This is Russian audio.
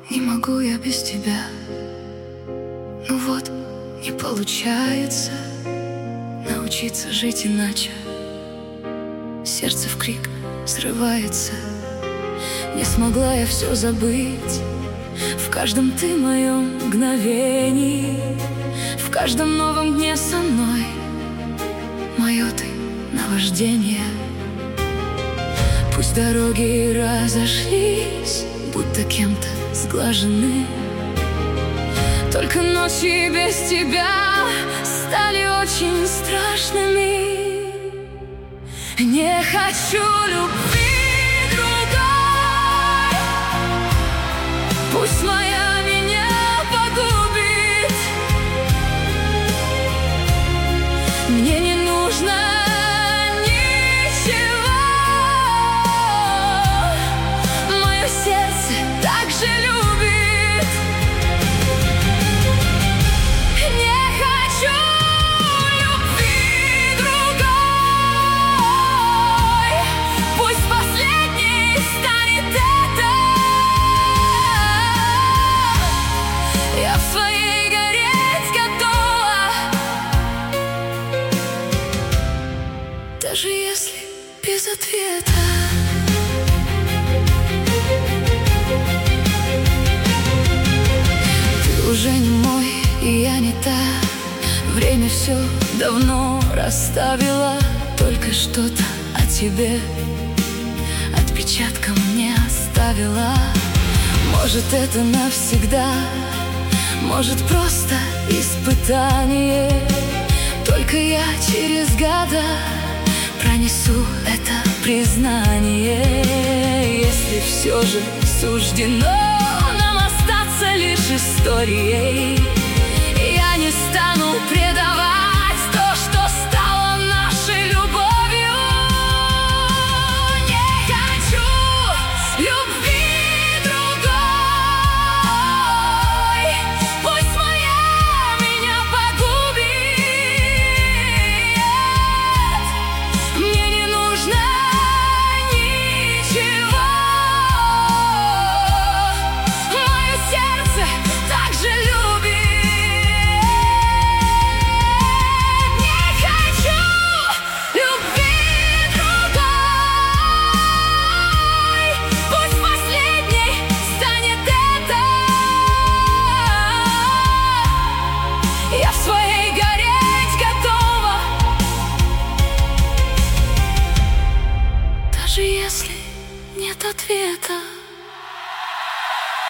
Не могу я без тебя. Ну вот, не получается научиться жить иначе. Сердце в крик срывается. Не смогла я все забыть. В каждом ты моем мгновении, в каждом новом дне со мной. Мое ты наваждение. Пусть дороги разошлись, будто кем-то сглажены, только ночи без тебя стали очень страшными. Не хочу любви другой, пусть моя меня погубит. Мне не нужно ничего, мое сердце так же любит. Не хочу любви другой, пусть последней станет эта. Я в своей гореть готова, даже если без ответа. Ты уже не мой, и я не та. Время все давно расставило, только что-то о тебе отпечатком не оставила. Может, это навсегда, может, просто испытание. Только я через года пронесу это признание. Если все же суждено нам остаться лишь историей, я не стану